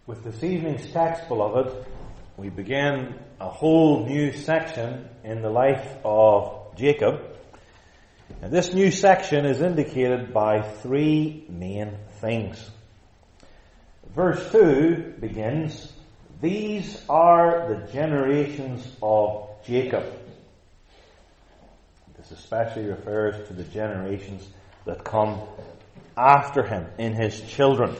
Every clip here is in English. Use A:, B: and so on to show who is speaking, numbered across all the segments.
A: With this evening's text, beloved, we begin a whole new section in the life of Jacob. And this new section is indicated by three main things. Verse 2 begins, "These are the generations of Jacob." This especially refers to the generations that come after him in his children.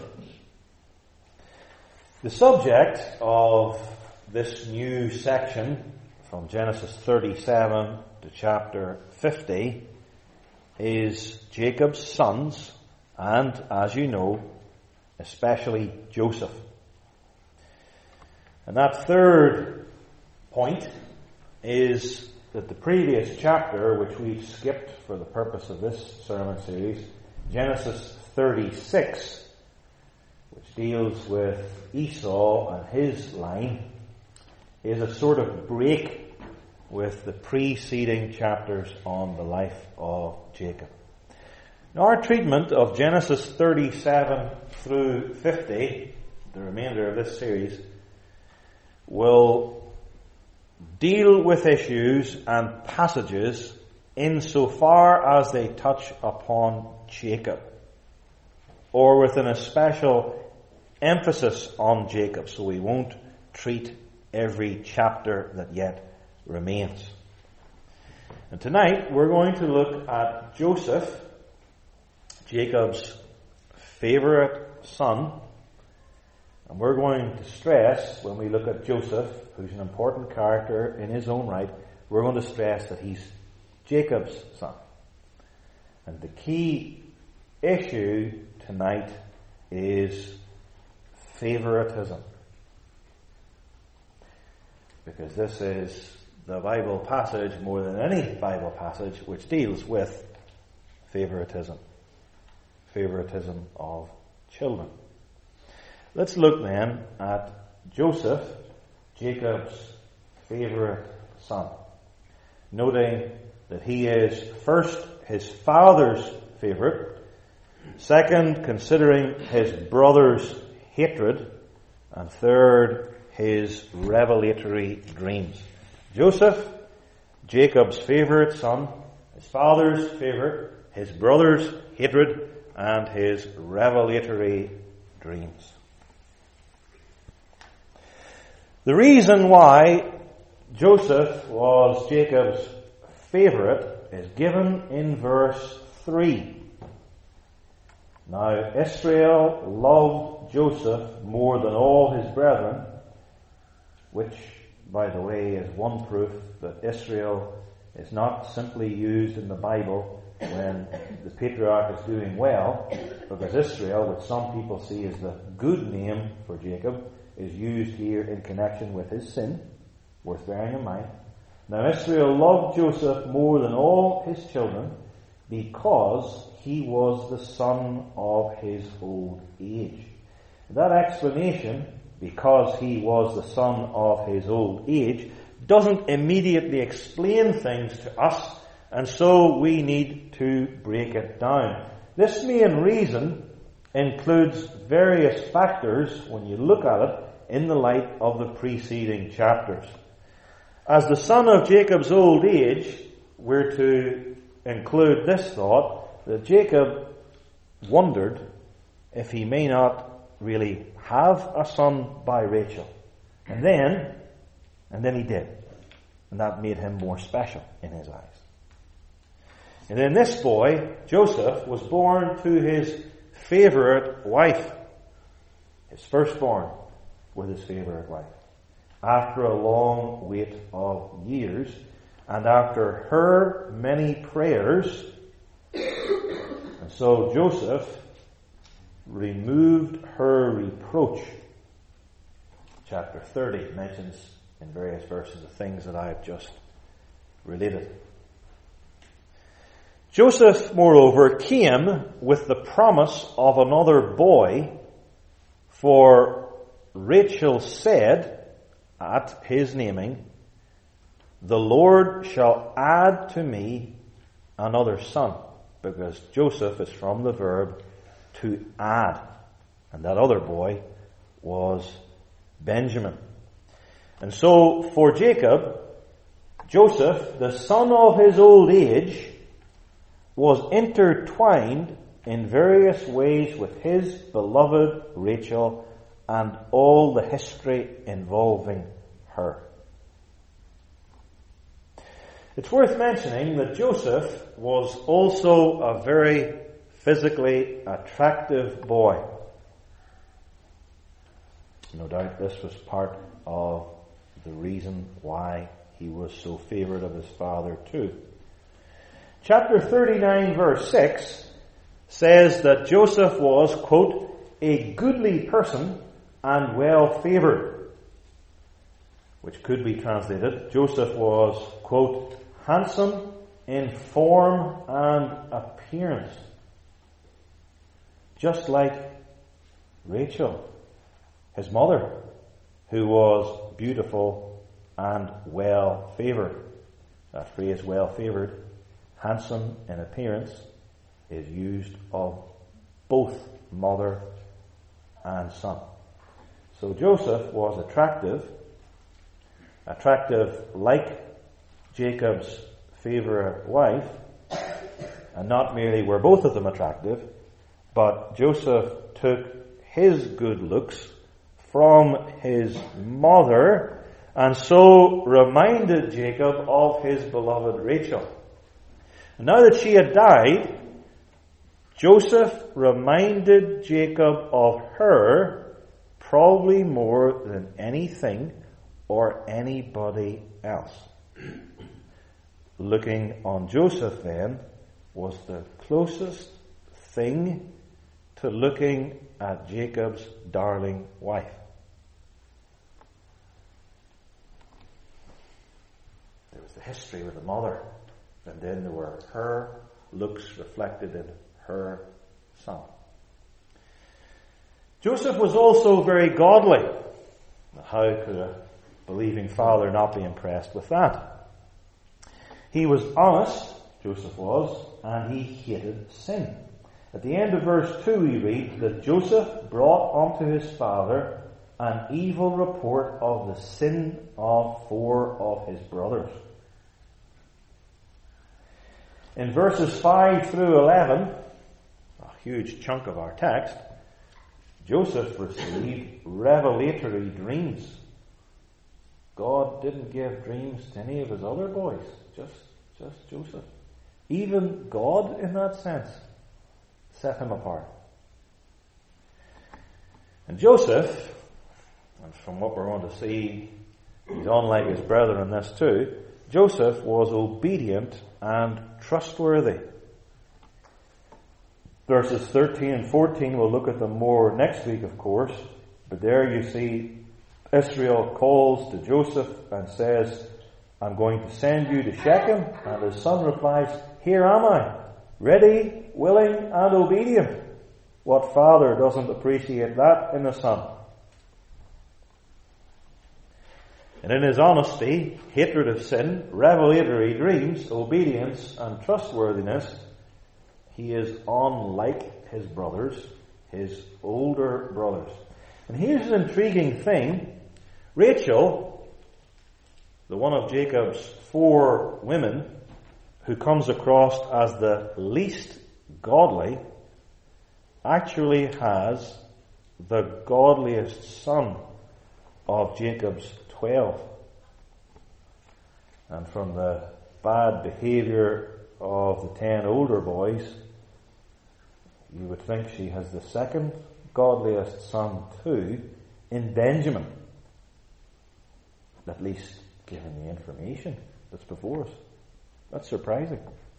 A: The subject of this new section from Genesis 37 to chapter 50 is Jacob's sons and, as you know, especially Joseph. And that third point is that the previous chapter, which we've skipped for the purpose of this sermon series, Genesis 36, which deals with Esau and his line, is a sort of break with the preceding chapters on the life of Jacob. Now, our treatment of Genesis 37 through 50, the remainder of this series, will deal with issues and passages insofar as they touch upon Jacob, or with an especial emphasis on Jacob, so we won't treat every chapter that yet remains. And tonight we're going to look at Joseph, Jacob's favorite son, and we're going to stress, when we look at Joseph, who's an important character in his own right, we're going to stress that he's Jacob's son. And the key issue tonight is favoritism. Because this is the Bible passage, more than any Bible passage, which deals with favoritism. Favoritism of children. Let's look then at Joseph, Jacob's favorite son. Noting that he is first his father's favorite, second considering his brother's hatred, and third his revelatory dreams. Joseph, Jacob's favorite son, his father's favorite, his brother's hatred, and his revelatory dreams. The reason why Joseph was Jacob's favorite is given in verse 3. Now Israel loved Joseph more than all his brethren, which, by the way, is one proof that Israel is not simply used in the Bible when the patriarch is doing well, because Israel, which some people see as the good name for Jacob, is used here in connection with his sin, worth bearing in mind. Now Israel loved Joseph more than all his children because he was the son of his old age. That explanation, because he was the son of his old age, doesn't immediately explain things to us, and so we need to break it down. This main reason includes various factors when you look at it in the light of the preceding chapters. As the son of Jacob's old age, we're to include this thought, that Jacob wondered if he may not really have a son by Rachel. And then he did. And that made him more special in his eyes. And then this boy, Joseph, was born to his favorite wife. His firstborn with his favorite wife. After a long wait of years, and after her many prayers, and so Joseph removed her reproach. Chapter 30 mentions in various verses the things that I have just related. Joseph, moreover, came with the promise of another boy, for Rachel said at his naming, "The Lord shall add to me another son," because Joseph is from the verb to add. And that other boy was Benjamin. And so for Jacob, Joseph, the son of his old age, was intertwined in various ways with his beloved Rachel and all the history involving her. It's worth mentioning that Joseph was also a very physically attractive boy. No doubt this was part of the reason why he was so favoured of his father too. Chapter 39 verse 6 says that Joseph was, quote, a goodly person and well favoured, which could be translated, Joseph was, quote, handsome in form and appearance, just like Rachel, his mother, who was beautiful and well favoured. That phrase, well favoured, handsome in appearance, is used of both mother and son. So Joseph was attractive like Jacob's favourite wife, and not merely were both of them attractive, but Joseph took his good looks from his mother, and so reminded Jacob of his beloved Rachel. And now that she had died, Joseph reminded Jacob of her probably more than anything or anybody else. Looking on Joseph then was the closest thing to looking at Jacob's darling wife. There was the history with the mother, and then there were her looks reflected in her son. Joseph was also very godly. How could a believing father not be impressed with that? He was honest, Joseph was, and he hated sin. At the end of verse 2 we read that Joseph brought unto his father an evil report of the sin of 4 of his brothers. In verses 5 through 11, a huge chunk of our text, Joseph received revelatory dreams. God didn't give dreams to any of his other boys, just Joseph. Even God, in that sense, set him apart. And Joseph, and from what we're going to see, he's unlike his brethren in this too, Joseph was obedient and trustworthy. Verses 13 and 14, we'll look at them more next week, of course, but there you see Israel calls to Joseph and says, I'm going to send you to Shechem, and his son replies, here am I, ready, willing, and obedient. What father doesn't appreciate that in a son? And in his honesty, hatred of sin, revelatory dreams, obedience, and trustworthiness, he is unlike his brothers, his older brothers. And here's an intriguing thing. Rachel, the one of Jacob's 4 women, who comes across as the least godly, actually has the godliest son of Jacob's 12. And from the bad behavior of the 10 older boys, you would think she has the second godliest son too, in Benjamin. At least given the information that's before us. That's surprising.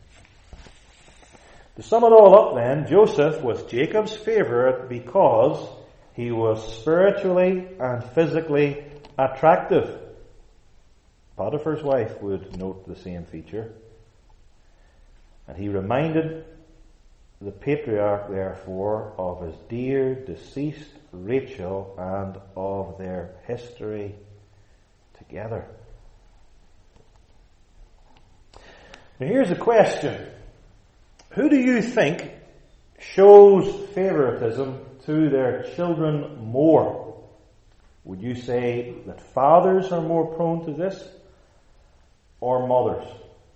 A: To sum it all up then, Joseph was Jacob's favourite because he was spiritually and physically attractive. Potiphar's wife would note the same feature. And he reminded the patriarch, therefore, of his dear deceased Rachel and of their history together. Now here's a question. Who do you think shows favoritism to their children more? Would you say that fathers are more prone to this, or mothers?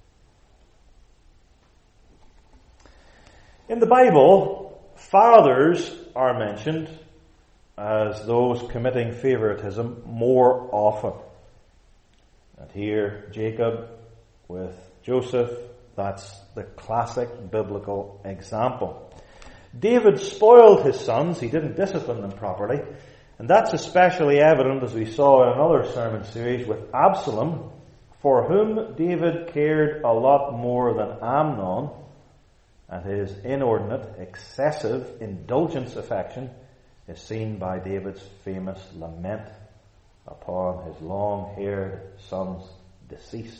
A: In the Bible, fathers are mentioned as those committing favoritism more often. And here, Jacob with Joseph, that's the classic biblical example. David spoiled his sons. He didn't discipline them properly. And that's especially evident, as we saw in another sermon series, with Absalom, for whom David cared a lot more than Amnon, and his inordinate, excessive, indulgence affection is seen by David's famous lament upon his long-haired son's decease.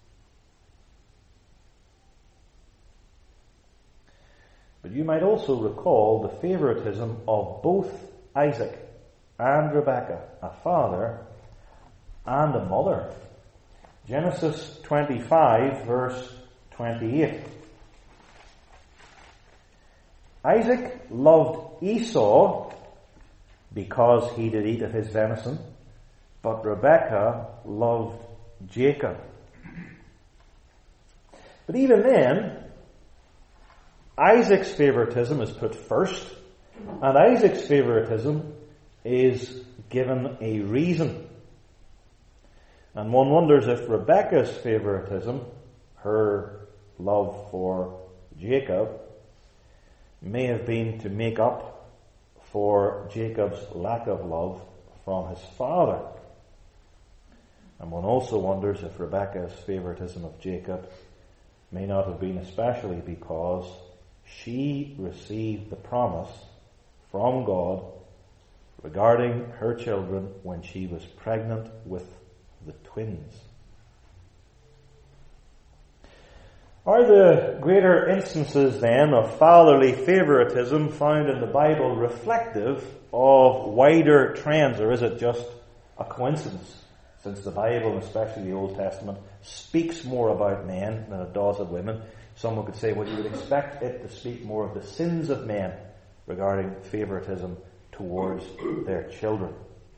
A: But you might also recall the favoritism of both Isaac and Rebekah, a father and a mother. Genesis 25, verse 28. Isaac loved Esau because he did eat of his venison, but Rebekah loved Jacob. But even then, Isaac's favoritism is put first, and Isaac's favoritism is given a reason. And one wonders if Rebekah's favoritism, her love for Jacob, may have been to make up for Jacob's lack of love from his father. And one also wonders if Rebekah's favoritism of Jacob may not have been especially because she received the promise from God regarding her children when she was pregnant with the twins. Are the greater instances then of fatherly favoritism found in the Bible reflective of wider trends, or is it just a coincidence? Since the Bible, especially the Old Testament, speaks more about men than it does of women, someone could say, well, you would expect it to speak more of the sins of men regarding favoritism towards their children.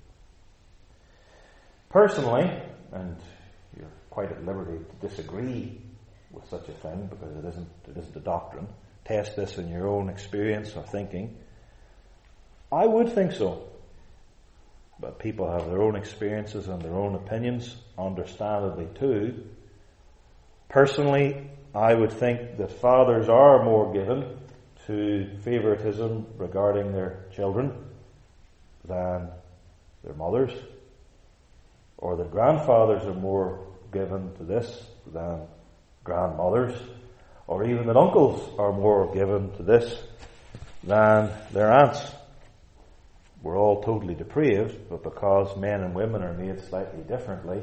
A: Personally, and you're quite at liberty to disagree with such a thing because it isn't a doctrine, test this in your own experience or thinking, I would think so. But people have their own experiences and their own opinions, understandably too. Personally, I would think that fathers are more given to favoritism regarding their children than their mothers, or that grandfathers are more given to this than grandmothers, or even that uncles are more given to this than their aunts. We're all totally depraved, but because men and women are made slightly differently,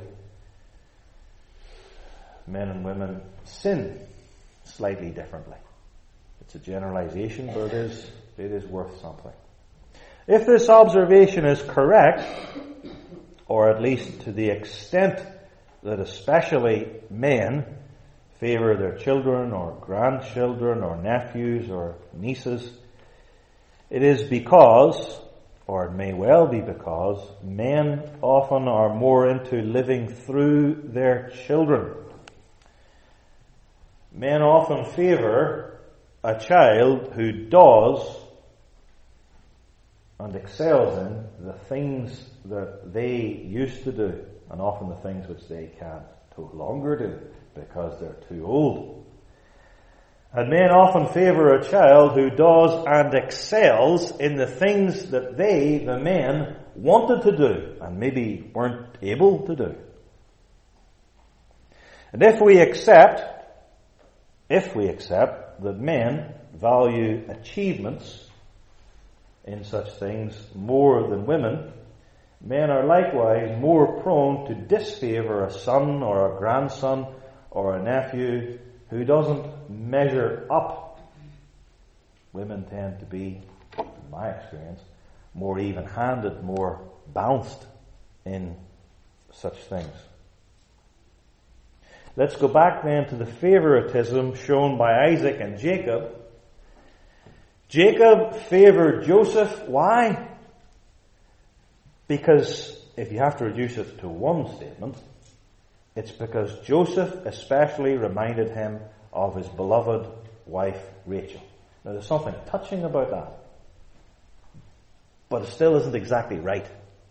A: men and women sin slightly differently. It's a generalization, but it is worth something. If this observation is correct, or at least to the extent that especially men favor their children or grandchildren or nephews or nieces, it is because, or it may well be because, men often are more into living through their children. Men often favor a child who does and excels in the things that they used to do, and often the things which they can't no longer do because they're too old. And men often favor a child who does and excels in the things that they, the men, wanted to do and maybe weren't able to do. And if we accept that men value achievements in such things more than women, men are likewise more prone to disfavor a son or a grandson or a nephew who doesn't measure up. Women tend to be, in my experience, more even-handed, more balanced in such things. Let's go back then to the favoritism shown by Isaac and Jacob. Jacob favored Joseph. Why? Because if you have to reduce it to one statement, it's because Joseph especially reminded him of his beloved wife Rachel. Now there's something touching about that, but it still isn't exactly right.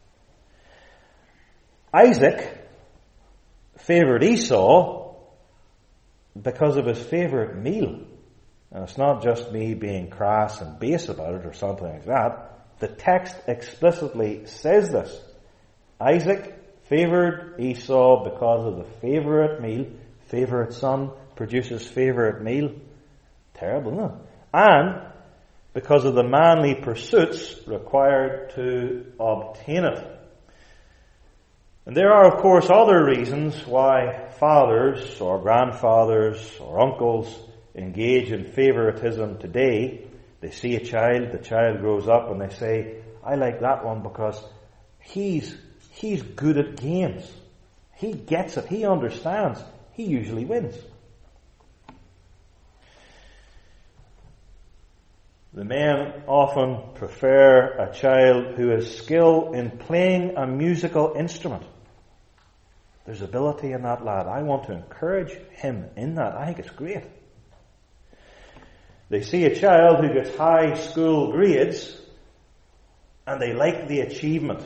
A: Isaac favoured Esau because of his favourite meal. And it's not just me being crass and base about it or something like that. The text explicitly says this. Isaac favoured Esau because of the favourite meal. Favourite son produces favourite meal. Terrible, isn't it? And because of the manly pursuits required to obtain it. And there are, of course, other reasons why fathers or grandfathers or uncles engage in favoritism today. They see a child, the child grows up, and they say, I like that one because he's good at games. He gets it. He understands. He usually wins. The men often prefer a child who is skilled in playing a musical instrument. There's ability in that lad. I want to encourage him in that. I think it's great. They see a child who gets high school grades and they like the achievement.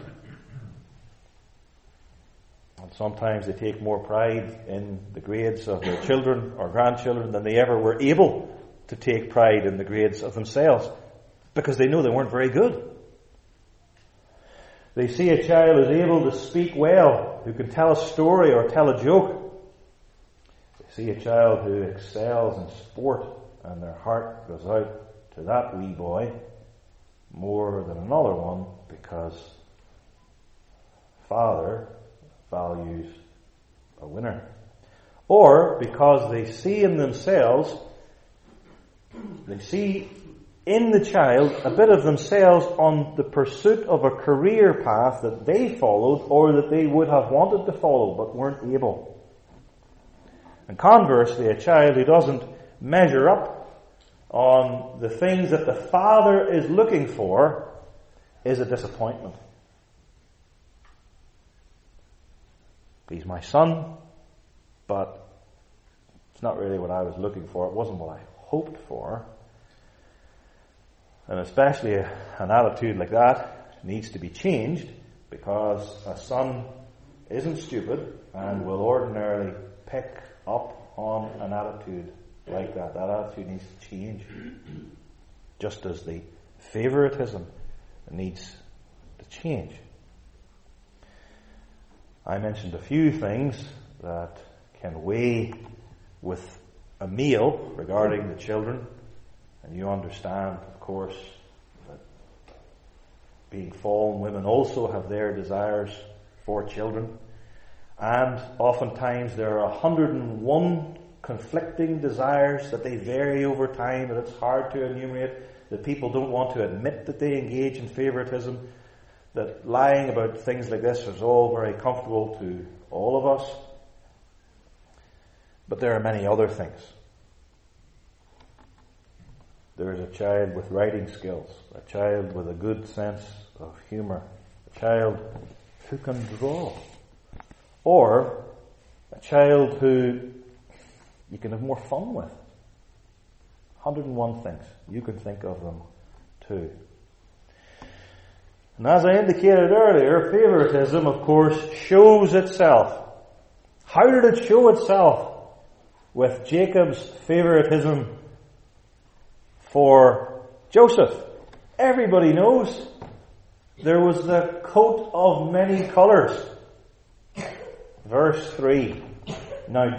A: And sometimes they take more pride in the grades of their children or grandchildren than they ever were able to take pride in the grades of themselves because they know they weren't very good. They see a child who's able to speak well, who can tell a story or tell a joke. They see a child who excels in sport and their heart goes out to that wee boy more than another one because father values a winner. Or because they see in themselves, they see in the child a bit of themselves on the pursuit of a career path that they followed or that they would have wanted to follow but weren't able. And conversely, a child who doesn't measure up on the things that the father is looking for is a disappointment. He's my son, but it's not really what I was looking for. It wasn't what I hoped for. And especially an attitude like that needs to be changed because a son isn't stupid and will ordinarily pick up on an attitude like that. That attitude needs to change. Just as the favoritism needs to change. I mentioned a few things that can weigh with a meal regarding the children. And you understand, of course, that being fallen women also have their desires for children. And oftentimes there are 101 conflicting desires that they vary over time, and it's hard to enumerate, that people don't want to admit that they engage in favoritism, that lying about things like this is all very comfortable to all of us. But there are many other things. There is a child with writing skills, a child with a good sense of humour, a child who can draw, or a child who you can have more fun with. 101 things. You can think of them too. And as I indicated earlier, favoritism, of course, shows itself. How did it show itself with Jacob's favoritism for Joseph? Everybody knows there was the coat of many colours. Verse 3. Now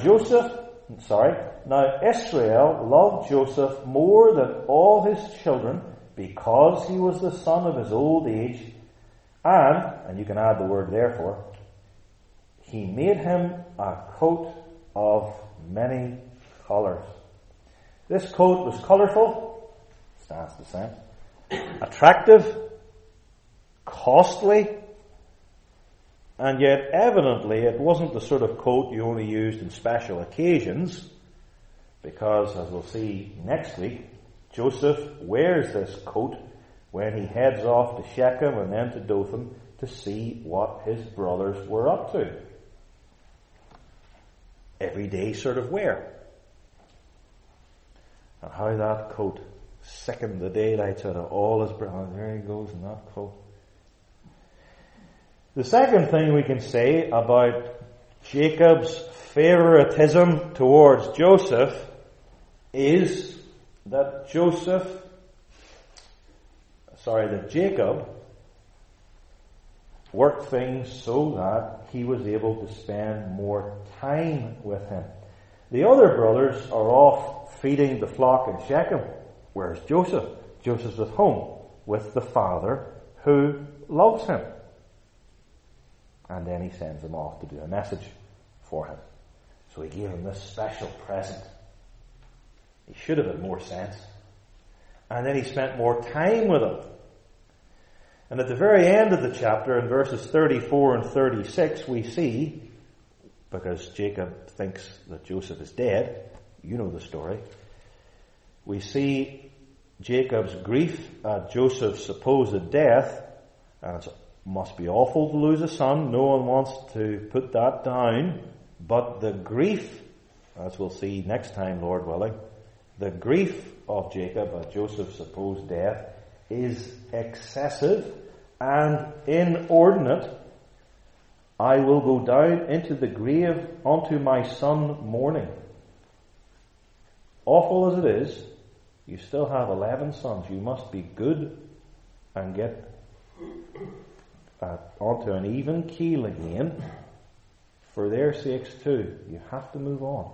A: Israel loved Joseph more than all his children because he was the son of his old age, and you can add the word therefore, he made him a coat of many colours. This coat was colourful, stands the same, attractive, costly, and yet evidently it wasn't the sort of coat you only used in special occasions, because as we'll see next week, Joseph wears this coat when he heads off to Shechem and then to Dothan to see what his brothers were up to. Everyday sort of wear. And how that coat sickened the daylights out of all his brothers. There he goes in that coat. The second thing we can say about Jacob's favoritism towards Joseph is that Jacob worked things so that he was able to spend more time with him. The other brothers are off feeding the flock in Shechem. Where's Joseph? Joseph's at home with the father who loves him. And then he sends him off to do a message for him. So he gave him this special present. He should have had more sense. And then he spent more time with him. And at the very end of the chapter, in verses 34 and 36, we see, because Jacob thinks that Joseph is dead, you know the story, we see Jacob's grief at Joseph's supposed death, and it must be awful to lose a son. No one wants to put that down. But the grief, as we'll see next time, Lord willing, the grief of Jacob at Joseph's supposed death is excessive and inordinate. I will go down into the grave unto my son mourning. Awful as it is, you still have 11 sons. You must be good and get onto an even keel again. For their sakes too, you have to move on.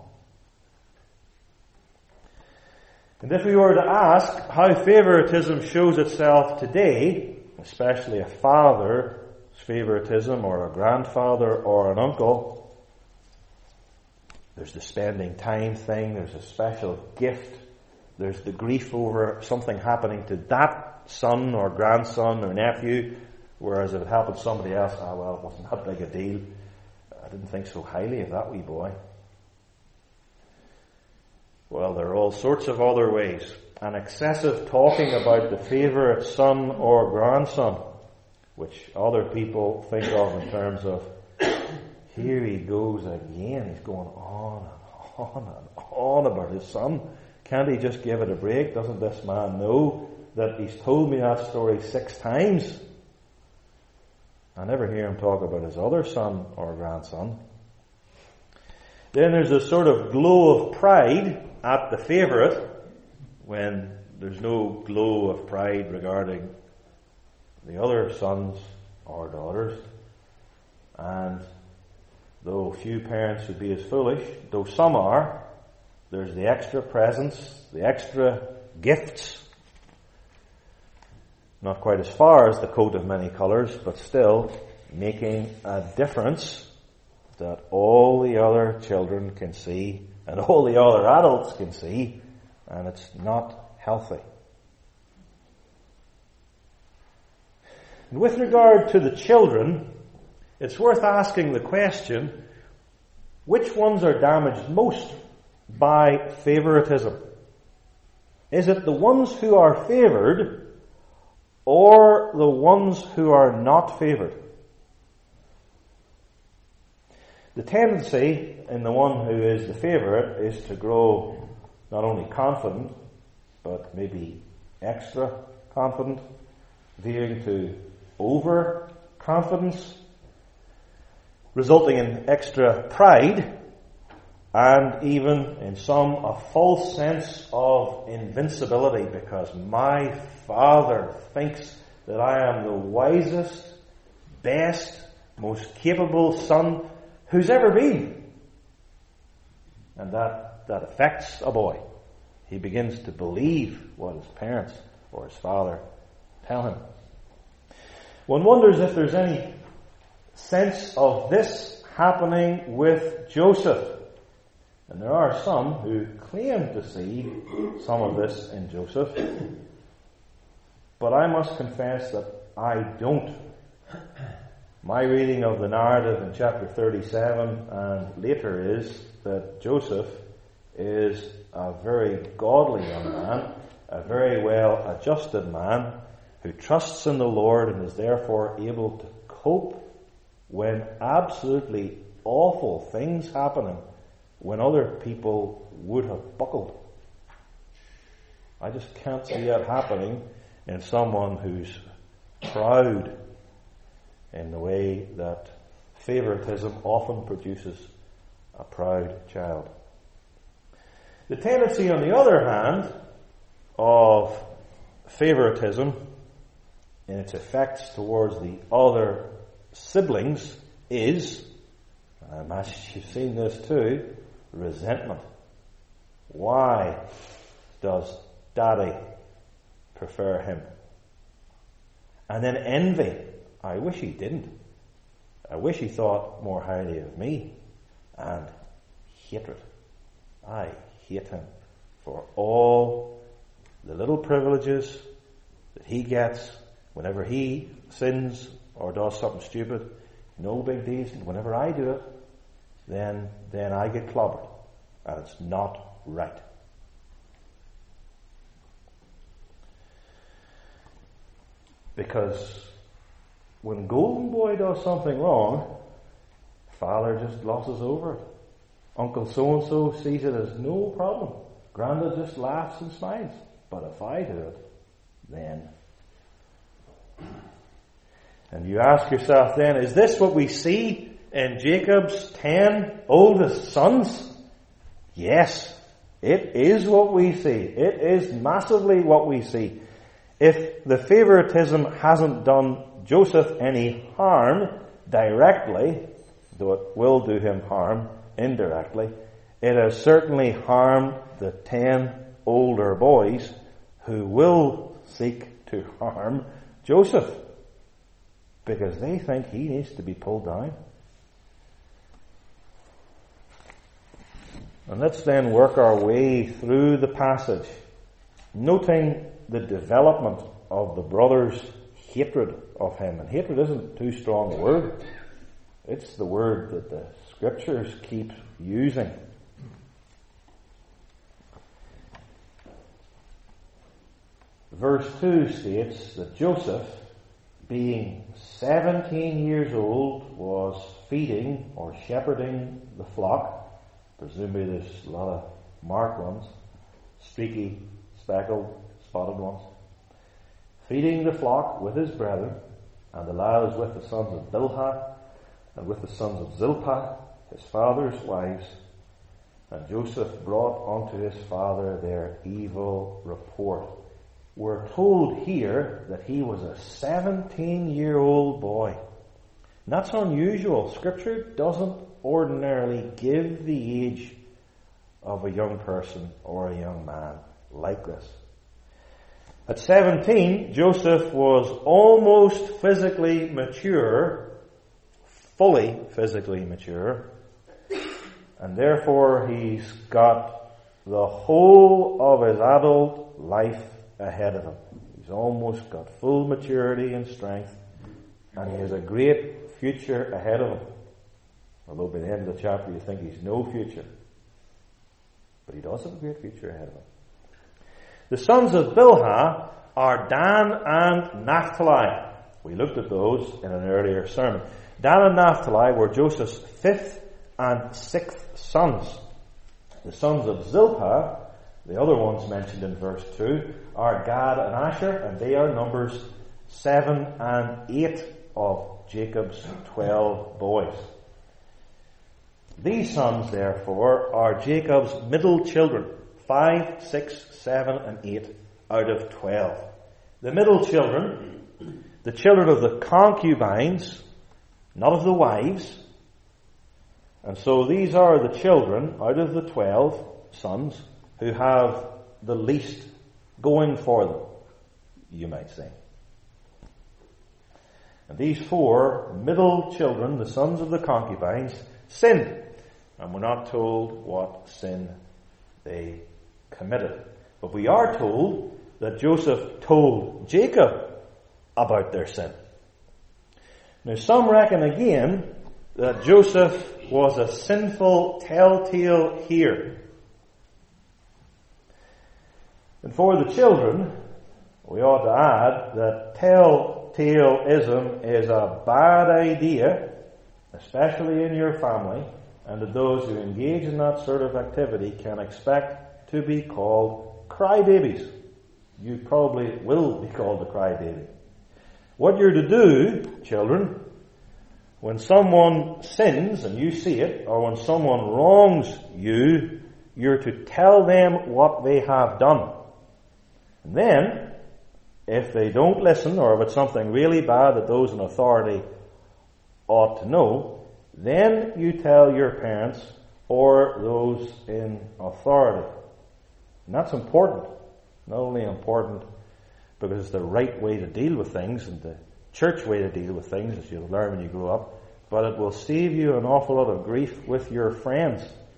A: And if we were to ask how favoritism shows itself today, especially a father's favoritism or a grandfather or an uncle, there's the spending time thing, there's a special gift, there's the grief over something happening to that son or grandson or nephew, whereas if it happened to somebody else, it wasn't that big a deal. I didn't think so highly of that wee boy. Well, there are all sorts of other ways. An excessive talking about the favourite son or grandson, which other people think of in terms of, here he goes again. He's going on and on and on about his son. Can't he just give it a break? Doesn't this man know that he's told me that story 6 times? I never hear him talk about his other son or grandson. Then there's a sort of glow of pride at the favourite when there's no glow of pride regarding the other sons or daughters. And though few parents would be as foolish, though some are, there's the extra presents, the extra gifts. Not quite as far as the coat of many colours, but still making a difference that all the other children can see and all the other adults can see, and it's not healthy. And with regard to the children, it's worth asking the question, which ones are damaged most by favoritism? Is it the ones who are favoured or the ones who are not favoured? The tendency in the one who is the favourite is to grow not only confident, but maybe extra confident, veering to overconfidence, resulting in extra pride, and even in some a false sense of invincibility, because my father thinks that I am the wisest, best, most capable son who's ever been. And that affects a boy. He begins to believe what his parents or his father tell him. One wonders if there's any sense of this happening with Joseph. And there are some who claim to see some of this in Joseph. But I must confess that I don't. My reading of the narrative in chapter 37 and later is that Joseph is a very godly young man, a very well adjusted man who trusts in the Lord and is therefore able to cope when absolutely awful things happening when other people would have buckled. I just can't see that happening in someone who's proud in the way that favoritism often produces a proud child. The tendency, on the other hand, of favoritism in its effects towards the other siblings is, and I imagine you've seen this too, resentment. Why does Daddy prefer him? And then envy. I wish he didn't. I wish he thought more highly of me. And hatred. I hate him for all the little privileges that he gets whenever he sins or does something stupid. No big deal. Whenever I do it, then I get clobbered. And it's not right. Because when Golden Boy does something wrong, Father just glosses over it. Uncle so-and-so sees it as no problem. Granda just laughs and smiles. But if I do it, then... And you ask yourself then, is this what we see in Jacob's 10 oldest sons? Yes, it is what we see. It is massively what we see. If the favoritism hasn't done Joseph any harm directly, though it will do him harm indirectly, it has certainly harmed the 10 older boys who will seek to harm Joseph because they think he needs to be pulled down. And let's then work our way through the passage, noting the development of the brothers' hatred of him. And hatred isn't too strong a word. It's the word that the scriptures keep using. Verse 2 states that Joseph, being 17 years old, was feeding or shepherding the flock. Presumably there's a lot of marked ones, streaky, speckled, spotted ones. Feeding the flock with his brethren, and the lad was with the sons of Bilhah, and with the sons of Zilpah, his father's wives. And Joseph brought unto his father their evil report. We're told here that he was a 17-year-old boy. And that's unusual. Scripture doesn't ordinarily give the age of a young person or a young man like this. At 17, Joseph was almost physically mature, fully physically mature, and therefore he's got the whole of his adult life ahead of him. He's almost got full maturity and strength, and he has a great future ahead of him. Although by the end of the chapter you think he's no future. But he does have a great future ahead of him. The sons of Bilhah are Dan and Naphtali. We looked at those in an earlier sermon. Dan and Naphtali were Joseph's 5th and 6th sons. The sons of Zilpah, the other ones mentioned in verse 2, are Gad and Asher, and they are numbers 7 and 8 of Jacob's 12 boys. These sons, therefore, are Jacob's middle children, 5, 6, 7, and 8 out of 12. The middle children, the children of the concubines, not of the wives. And so these are the children out of the 12 sons who have the least going for them, you might say. And these 4 middle children, the sons of the concubines, sinned. And we're not told what sin they committed. But we are told that Joseph told Jacob about their sin. Now some reckon again that Joseph was a sinful telltale heir. And for the children, we ought to add that tale-ism is a bad idea, especially in your family, and that those who engage in that sort of activity can expect to be called crybabies. You probably will be called a crybaby. What you're to do, children, when someone sins and you see it, or when someone wrongs you, you're to tell them what they have done. And then, if they don't listen, or if it's something really bad that those in authority ought to know, then you tell your parents or those in authority. And that's important. Not only important because it's the right way to deal with things and the church way to deal with things, as you'll learn when you grow up, but it will save you an awful lot of grief with your friends.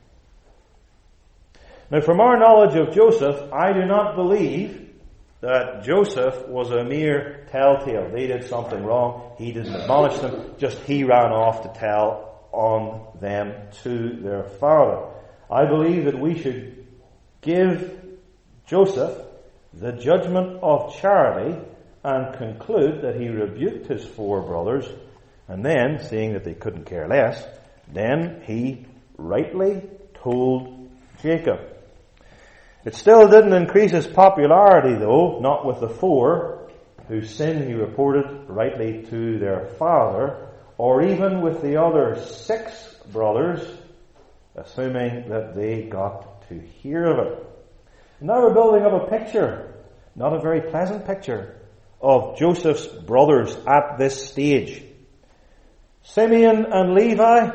A: Now, from our knowledge of Joseph, I do not believe that Joseph was a mere telltale. They did something wrong, he didn't admonish them, just he ran off to tell on them to their father. I believe that we should give Joseph the judgment of charity and conclude that he rebuked his 4 brothers, and then, seeing that they couldn't care less, then he rightly told Jacob. It still didn't increase his popularity, though, not with the 4 whose sin he reported rightly to their father, or even with the other 6 brothers, assuming that they got to hear of it. Now we're building up a picture, not a very pleasant picture, of Joseph's brothers at this stage. Simeon and Levi,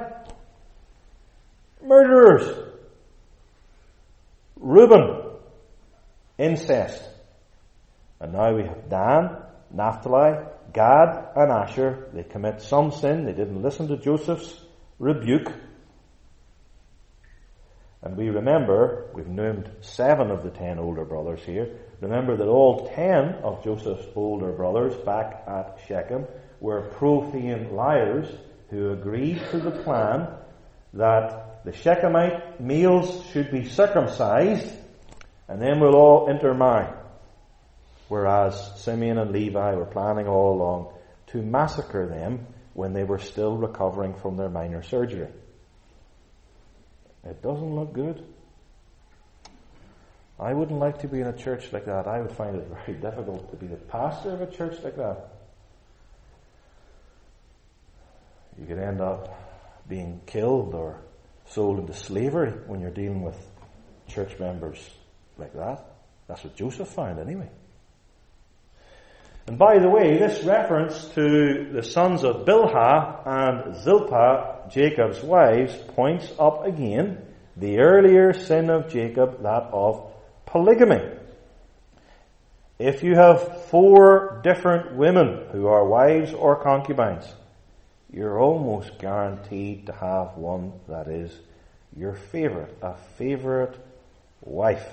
A: murderers. Reuben, incest. And now we have Dan, Naphtali, Gad and Asher. They commit some sin. They didn't listen to Joseph's rebuke. And we remember, we've named 7 of the 10 older brothers here. Remember that all 10 of Joseph's older brothers back at Shechem were profane liars who agreed to the plan that the Shechemite males should be circumcised and then we'll all intermarry. Whereas Simeon and Levi were planning all along to massacre them when they were still recovering from their minor surgery. It doesn't look good. I wouldn't like to be in a church like that. I would find it very difficult to be the pastor of a church like that. You could end up being killed or sold into slavery when you're dealing with church members like that. That's what Joseph found anyway. And by the way, this reference to the sons of Bilhah and Zilpah, Jacob's wives, points up again the earlier sin of Jacob, that of polygamy. If you have 4 different women who are wives or concubines, you're almost guaranteed to have one that is your favorite, a favorite wife.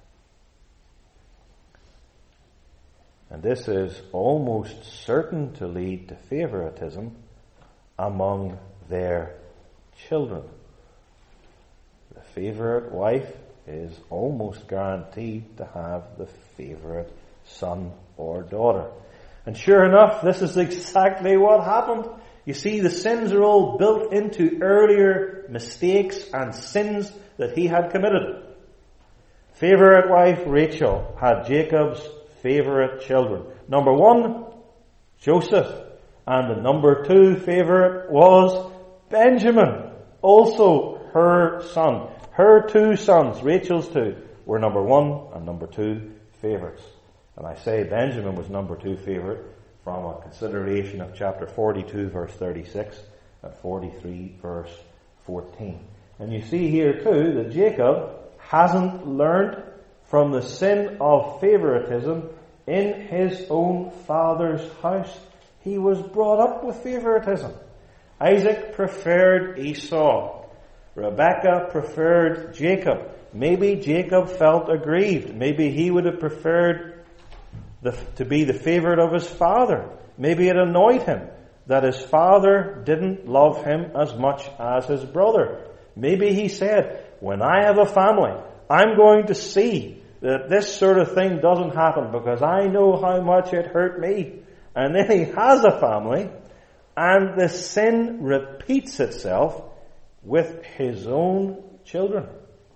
A: And this is almost certain to lead to favoritism among their children. The favorite wife is almost guaranteed to have the favorite son or daughter. And sure enough, this is exactly what happened. You see, the sins are all built into earlier mistakes and sins that he had committed. Favorite wife Rachel had Jacob's favorite children. Number 1, Joseph. And the number 2 favorite was Benjamin, also her son. Her 2 sons, Rachel's 2, were number 1 and number 2 favorites. And I say Benjamin was number 2 favorite from a consideration of chapter 42 verse 36 and 43 verse 14. And you see here too that Jacob hasn't learned from the sin of favoritism in his own father's house. He was brought up with favoritism. Isaac preferred Esau. Rebekah preferred Jacob. Maybe Jacob felt aggrieved. Maybe he would have preferred to be the favorite of his father. Maybe it annoyed him that his father didn't love him as much as his brother. Maybe he said, when I have a family, I'm going to see that this sort of thing doesn't happen because I know how much it hurt me. And then he has a family, and the sin repeats itself with his own children.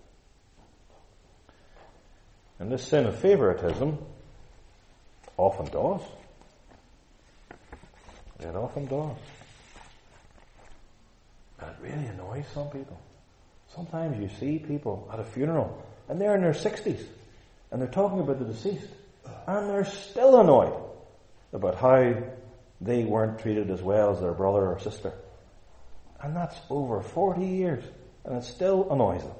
A: And this sin of favoritism often does. It often does. And it really annoys some people. Sometimes you see people at a funeral, and they're in their 60s, and they're talking about the deceased, and they're still annoyed about how they weren't treated as well as their brother or sister. And that's over 40 years, and it still annoys them.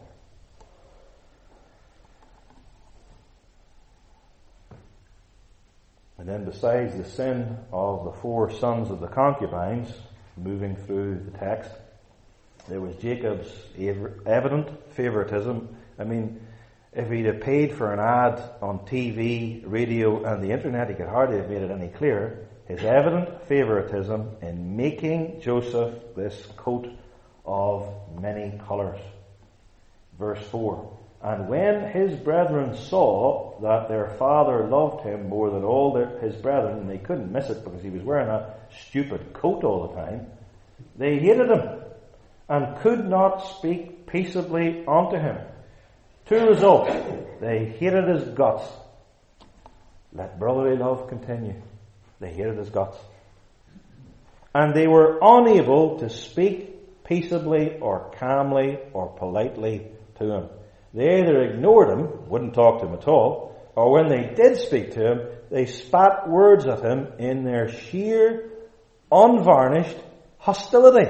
A: And then besides the sin of the 4 sons of the concubines, moving through the text, there was Jacob's evident favoritism. I mean, if he'd have paid for an ad on TV, radio, and the internet, he could hardly have made it any clearer. His evident favoritism in making Joseph this coat of many colours. Verse 4. And when his brethren saw that their father loved him more than all his brethren, and they couldn't miss it because he was wearing a stupid coat all the time, they hated him and could not speak peaceably unto him. To result, they hated his guts. Let brotherly love continue. They hated his guts. And they were unable to speak peaceably or calmly or politely to him. They either ignored him, wouldn't talk to him at all, or when they did speak to him, they spat words at him in their sheer, unvarnished hostility.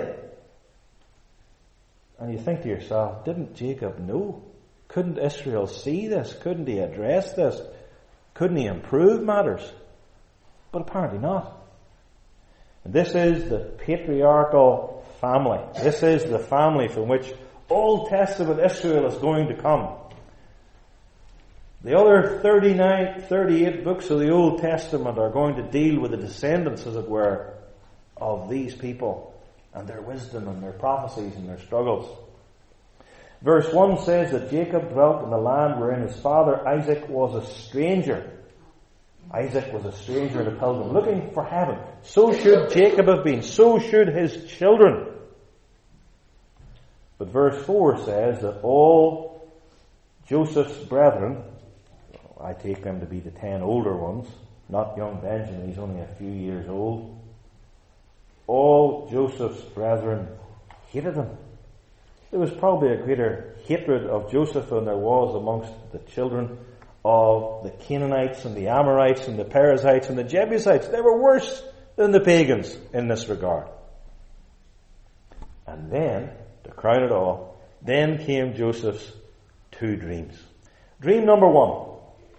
A: And you think to yourself, didn't Jacob know? Couldn't Israel see this? Couldn't he address this? Couldn't he improve matters? But apparently not. And this is the patriarchal family. This is the family from which Old Testament Israel is going to come. The other 38 books of the Old Testament are going to deal with the descendants, as it were, of these people and their wisdom and their prophecies and their struggles. Verse 1 says that Jacob dwelt in the land wherein his father Isaac was a stranger. Isaac was a stranger and a pilgrim, looking for heaven. So should Jacob have been. So should his children. But verse 4 says that all Joseph's brethren, I take them to be the 10 older ones, not young Benjamin, he's only a few years old. All Joseph's brethren hated him. There was probably a greater hatred of Joseph than there was amongst the children of the Canaanites and the Amorites and the Perizzites and the Jebusites. They were worse than the pagans in this regard. And then, to crown it all, then came Joseph's 2 dreams. Dream number 1.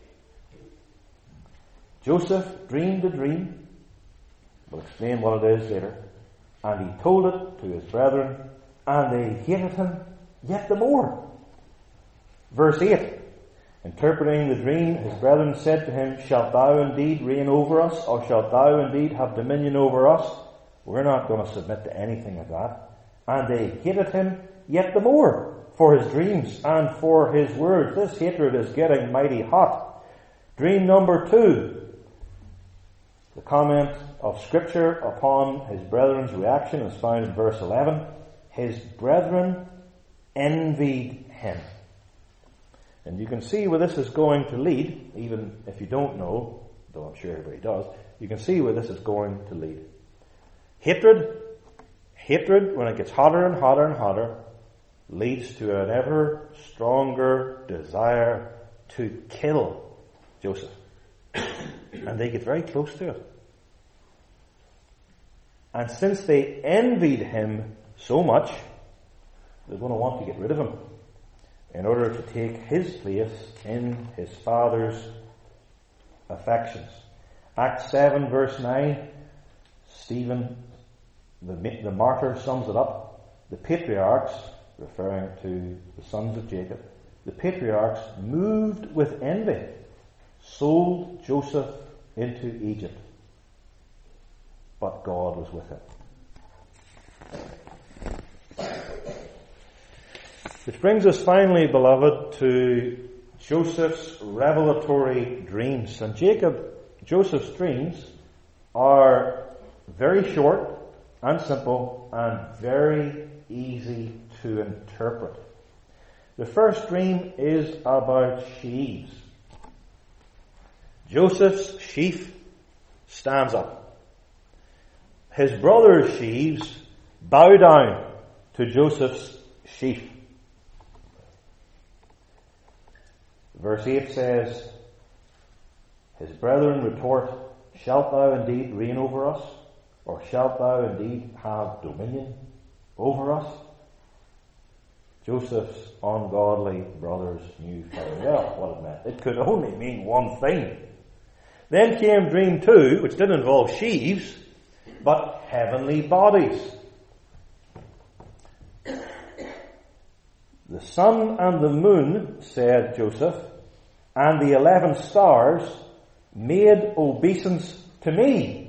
A: Joseph dreamed a dream. We'll explain what it is later. And he told it to his brethren, and they hated him yet the more. Verse 8. Interpreting the dream, his brethren said to him, Shalt thou indeed reign over us, or shalt thou indeed have dominion over us? We're not going to submit to anything of that. And they hated him yet the more for his dreams and for his words. This hatred is getting mighty hot. Dream number 2. The comment of Scripture upon his brethren's reaction is found in verse 11. His brethren envied him. And you can see where this is going to lead, even if you don't know, though I'm sure everybody does, you can see where this is going to lead. Hatred, when it gets hotter and hotter and hotter, leads to an ever stronger desire to kill Joseph. And they get very close to it. And since they envied him so much, they're going to want to get rid of him in order to take his place in his father's affections. Acts 7 verse 9, Stephen, the martyr, sums it up. The patriarchs, referring to the sons of Jacob, the patriarchs, moved with envy, sold Joseph into Egypt. But God was with him. Which brings us finally, beloved, to Joseph's revelatory dreams. And Joseph's dreams are very short and simple and very easy to interpret. The first dream is about sheaves. Joseph's sheaf stands up. His brother's sheaves bow down to Joseph's sheaf. Verse 8 says, his brethren retort, shalt thou indeed reign over us? Or shalt thou indeed have dominion over us? Joseph's ungodly brothers knew very well what it meant. It could only mean one thing. Then came dream 2, which didn't involve sheaves, but heavenly bodies. The sun and the moon, said Joseph, and the 11 stars made obeisance to me.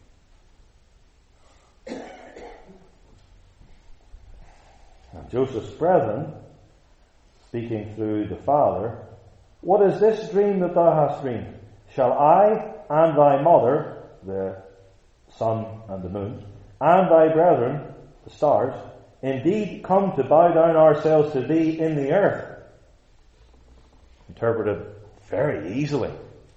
A: And Joseph's brethren, speaking through the father, what is this dream that thou hast dreamed? Shall I and thy mother, the sun and the moon, and thy brethren, the stars, indeed come to bow down ourselves to thee in the earth? Interpreted very easily.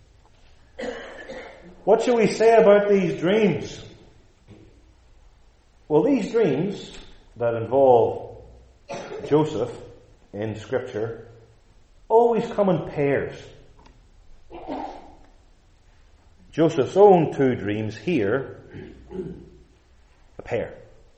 A: What shall we say about these dreams? Well, these dreams that involve Joseph in Scripture always come in pairs. Joseph's own 2 dreams here, a pair.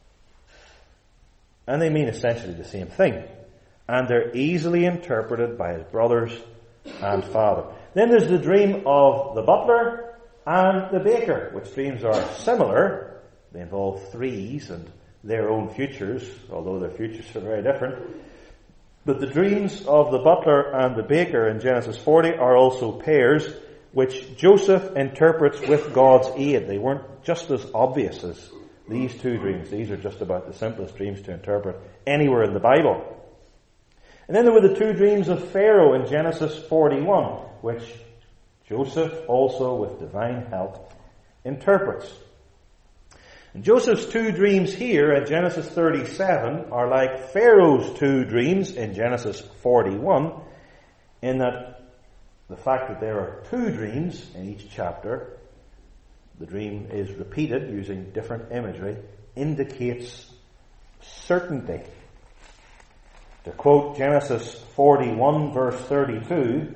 A: And they mean essentially the same thing. And they're easily interpreted by his brothers and father. Then there's the dream of the butler and the baker, which dreams are similar. They involve threes and their own futures, although their futures are very different. But the dreams of the butler and the baker in Genesis 40 are also pairs, which Joseph interprets with God's aid. They weren't just as obvious as these 2 dreams. These are just about the simplest dreams to interpret anywhere in the Bible. And then there were the 2 dreams of Pharaoh in Genesis 41, which Joseph also, with divine help, interprets. And Joseph's 2 dreams here in Genesis 37 are like Pharaoh's 2 dreams in Genesis 41, in that the fact that there are 2 dreams in each chapter, the dream is repeated using different imagery, indicates certainty. To quote Genesis 41 verse 32,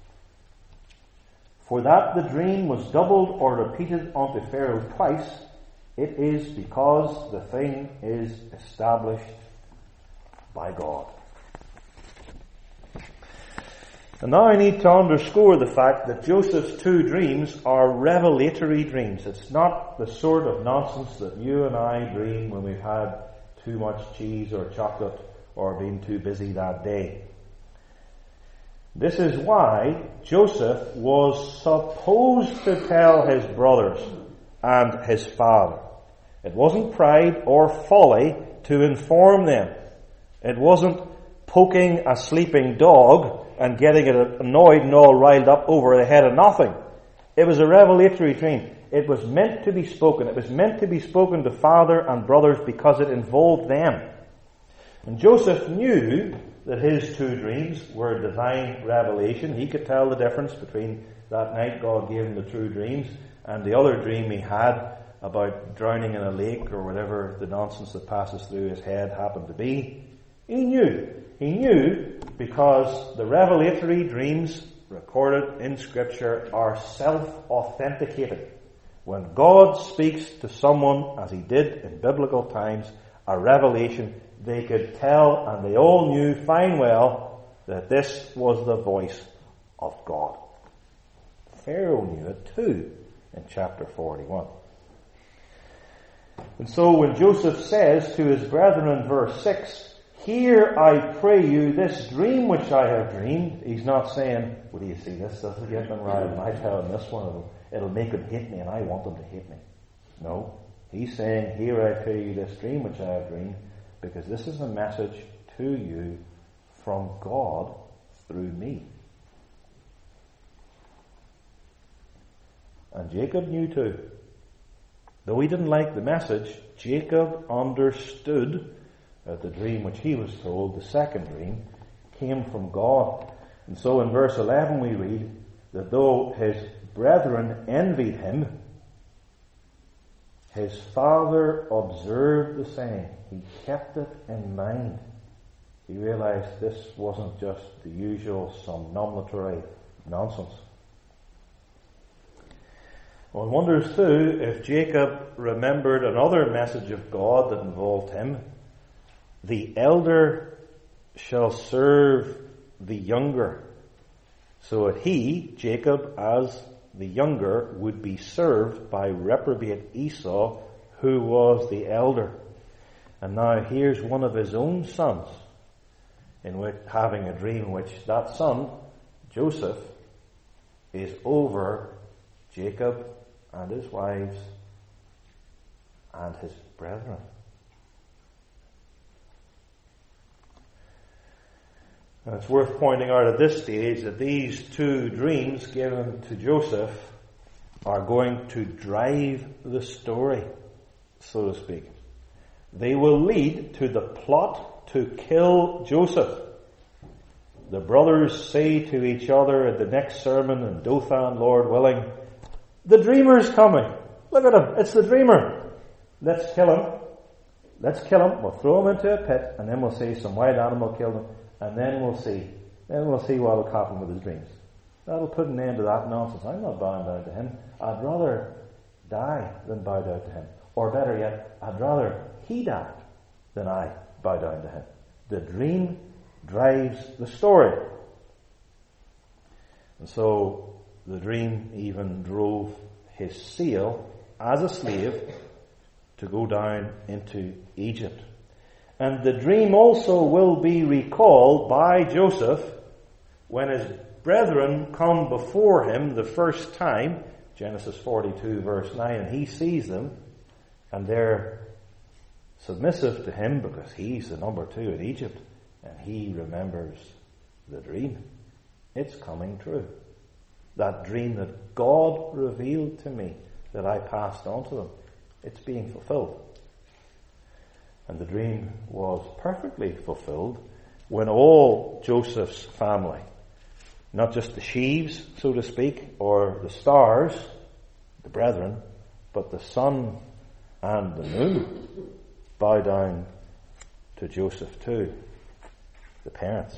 A: for that the dream was doubled or repeated unto Pharaoh twice, it is because the thing is established by God. And now I need to underscore the fact that Joseph's 2 dreams are revelatory dreams. It's not the sort of nonsense that you and I dream when we've had too much cheese or chocolate or been too busy that day. This is why Joseph was supposed to tell his brothers and his father. It wasn't pride or folly to inform them. It wasn't poking a sleeping dog and getting it annoyed and all riled up over the head of nothing. It was a revelatory dream. It was meant to be spoken. It was meant to be spoken to father and brothers because it involved them. And Joseph knew that his 2 dreams were divine revelation. He could tell the difference between that night God gave him the 2 dreams and the other dream he had about drowning in a lake or whatever the nonsense that passes through his head happened to be. He knew. He knew because the revelatory dreams recorded in Scripture are self-authenticating. When God speaks to someone, as he did in biblical times, a revelation, they could tell, and they all knew fine well, that this was the voice of God. Pharaoh knew it too in chapter 41. And so when Joseph says to his brethren in verse 6, hear, I pray you, this dream which I have dreamed, he's not saying, well, do you see this? This is getting him riled, and I tell him this one, it'll make him hate me, and I want him to hate me. No. He's saying, hear, I pray you, this dream which I have dreamed, because this is a message to you from God through me. And Jacob knew too. Though he didn't like the message, Jacob understood that the dream which he was told, the second dream, came from God. And so in verse 11 we read that though his brethren envied him, his father observed the saying. He kept it in mind. He realized this wasn't just the usual somnambulatory nonsense. One wonders too if Jacob remembered another message of God that involved him. The elder shall serve the younger. So that he, Jacob, as the younger, would be served by reprobate Esau, who was the elder. And now here's one of his own sons in which having a dream in which that son, Joseph, is over Jacob and his wives and his brethren. And it's worth pointing out at this stage that these two dreams given to Joseph are going to drive the story, so to speak. They will lead to the plot to kill Joseph. The brothers say to each other at the next sermon in Dothan, Lord willing, the dreamer's coming. Look at him. It's the dreamer. Let's kill him. Let's kill him. We'll throw him into a pit, and then we'll say some wild animal killed him, and then we'll see. Then we'll see what will happen with his dreams. That'll put an end to that nonsense. I'm not bowing down to him. I'd rather die than bow down to him. Or better yet, I'd rather he die than I bow down to him. The dream drives the story. And so the dream even drove his sale as a slave to go down into Egypt. And the dream also will be recalled by Joseph when his brethren come before him the first time, Genesis 42 verse 9, and he sees them and they're submissive to him because he's the number two in Egypt and he remembers the dream. It's coming true. That dream that God revealed to me that I passed on to them, it's being fulfilled. And the dream was perfectly fulfilled when all Joseph's family, not just the sheaves, so to speak, or the stars, the brethren, but the sun and the moon bow down to Joseph too, the parents.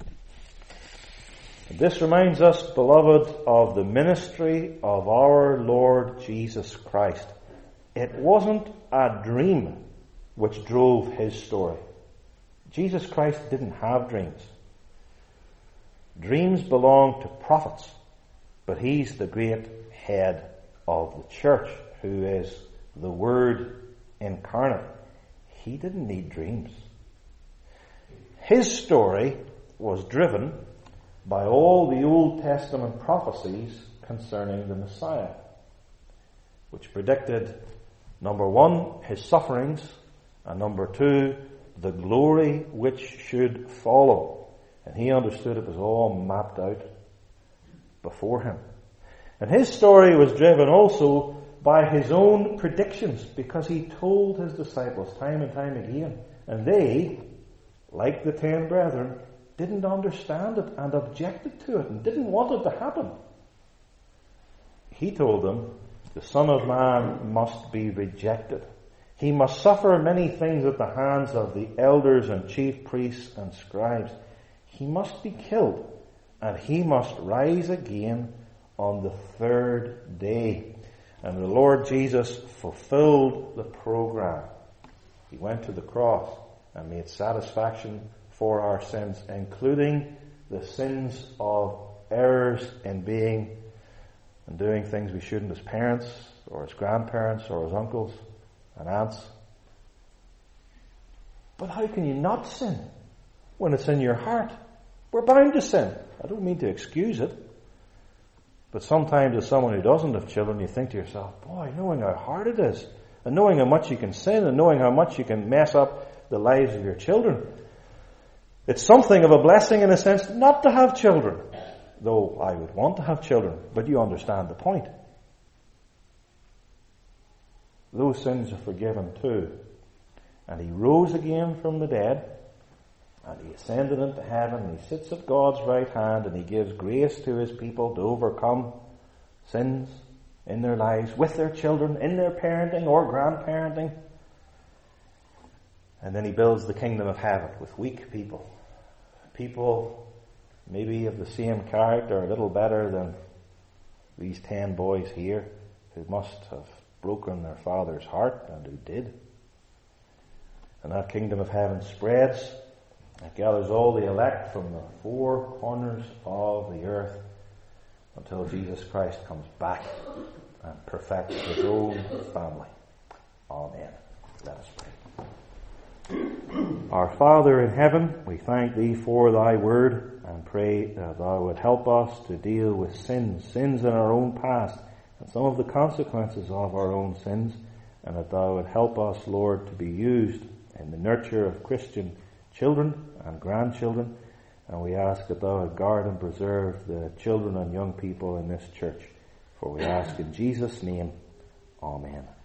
A: And this reminds us, beloved, of the ministry of our Lord Jesus Christ. It wasn't a dream which drove his story. Jesus Christ didn't have dreams. Dreams belong to prophets, but he's the great head of the church, who is the Word incarnate. He didn't need dreams. His story was driven by all the Old Testament prophecies concerning the Messiah, which predicted, number one, his sufferings, and number two, the glory which should follow. And he understood it was all mapped out before him. And his story was driven also by his own predictions, because he told his disciples time and time again, and they, like the 10 brethren, didn't understand it and objected to it and didn't want it to happen. He told them, the Son of Man must be rejected. He must suffer many things at the hands of the elders and chief priests and scribes. He must be killed, and he must rise again on the third day. And the Lord Jesus fulfilled the program. He went to the cross and made satisfaction for our sins, including the sins of errors in being and doing things we shouldn't as parents, or as grandparents, or as uncles and aunts. But how can you not sin when it's in your heart? We're bound to sin. I don't mean to excuse it. But sometimes as someone who doesn't have children, you think to yourself, boy, knowing how hard it is, and knowing how much you can sin, and knowing how much you can mess up the lives of your children, it's something of a blessing in a sense not to have children. Though I would want to have children, but you understand the point. those sins are forgiven too. And he rose again from the dead, and he ascended into heaven, and he sits at God's right hand, and he gives grace to his people to overcome sins in their lives, with their children, in their parenting or grandparenting. And then he builds the kingdom of heaven with weak people. People maybe of the same character, a little better than these 10 boys here, who must have broken their father's heart, and who did. And that kingdom of heaven spreads. It gathers all the elect from the 4 corners of the earth until Jesus Christ comes back and perfects his own family. Amen. Let us pray. Our Father in heaven, we thank thee for thy word and pray that thou would help us to deal with sins in our own past and some of the consequences of our own sins, and that thou would help us, Lord, to be used in the nurture of Christian children and grandchildren. And we ask that thou would guard and preserve the children and young people in this church. For we ask in Jesus' name, Amen.